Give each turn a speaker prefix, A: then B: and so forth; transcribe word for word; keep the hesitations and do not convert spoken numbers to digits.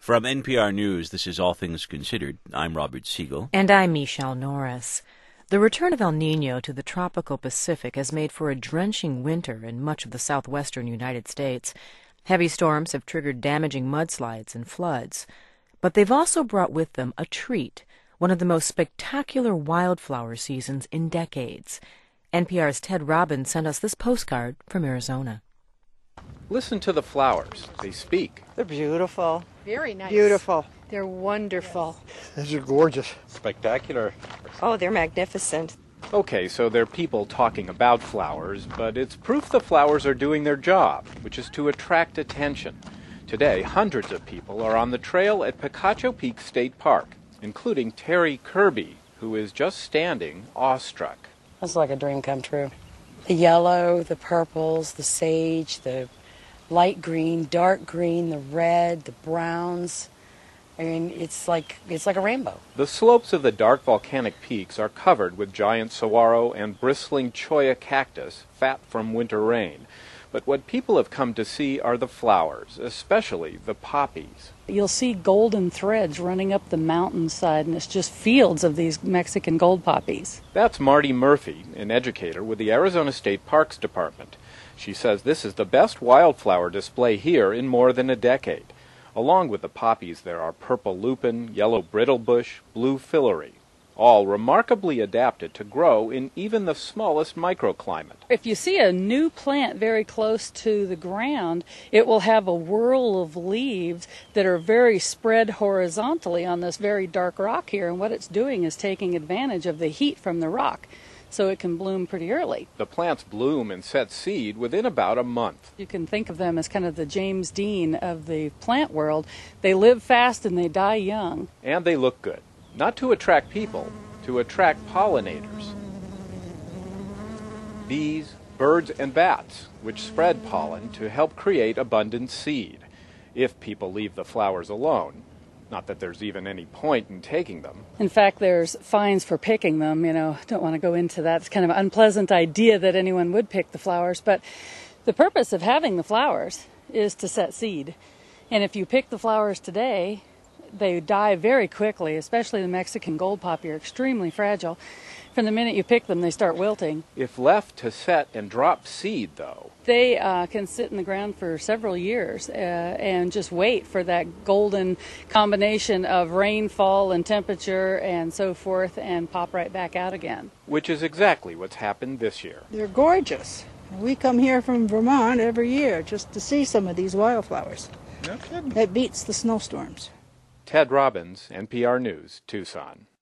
A: From N P R News, this is All Things Considered. I'm Robert Siegel.
B: And I'm Michelle Norris. The return of El Niño to the tropical Pacific has made for a drenching winter in much of the southwestern United States. Heavy storms have triggered damaging mudslides and floods. But they've also brought with them a treat, one of the most spectacular wildflower seasons in decades. N P R's Ted Robbins sent us this postcard from Arizona.
C: Listen to the flowers. They speak.
D: They're beautiful.
E: Very nice.
D: Beautiful.
E: They're wonderful.
F: These are gorgeous.
G: Spectacular.
D: Oh, they're magnificent.
C: Okay, so they're people talking about flowers, but it's proof the flowers are doing their job, which is to attract attention. Today, hundreds of people are on the trail at Picacho Peak State Park, including Terry Kirby, who is just standing awestruck.
H: It's like a dream come true. The yellow, the purples, the sage, the light green, dark green, the red, the browns. I mean, it's like it's like a rainbow.
C: The slopes of the dark volcanic peaks are covered with giant saguaro and bristling cholla cactus, fat from winter rain. But what people have come to see are the flowers, especially the poppies.
I: You'll see golden threads running up the mountainside, and it's just fields of these Mexican gold poppies.
C: That's Marty Murphy, an educator with the Arizona State Parks Department. She says this is the best wildflower display here in more than a decade. Along with the poppies, there are purple lupin, yellow brittlebush, blue fillory, all remarkably adapted to grow in even the smallest microclimate.
I: If you see a new plant very close to the ground, it will have a whirl of leaves that are very spread horizontally on this very dark rock here, and what it's doing is taking advantage of the heat from the rock, so it can bloom pretty early.
C: The plants bloom and set seed within about a month.
I: You can think of them as kind of the James Dean of the plant world. They live fast and they die young.
C: And they look good. Not to attract people, to attract pollinators. Bees, birds, and bats, which spread pollen to help create abundant seed, if people leave the flowers alone. Not that there's even any point in taking them.
I: In fact, there's fines for picking them. You know, don't want to go into that. It's kind of an unpleasant idea that anyone would pick the flowers. But the purpose of having the flowers is to set seed. And if you pick the flowers today, they die very quickly, especially the Mexican gold poppy are extremely fragile. From the minute you pick them, they start wilting.
C: If left to set and drop seed, though,
I: they uh, can sit in the ground for several years uh, and just wait for that golden combination of rainfall and temperature and so forth and pop right back out again.
C: Which is exactly what's happened this year.
E: They're gorgeous. We come here from Vermont every year just to see some of these wildflowers.
G: No kidding.
E: It beats the snowstorms.
C: Ted Robbins, N P R News, Tucson.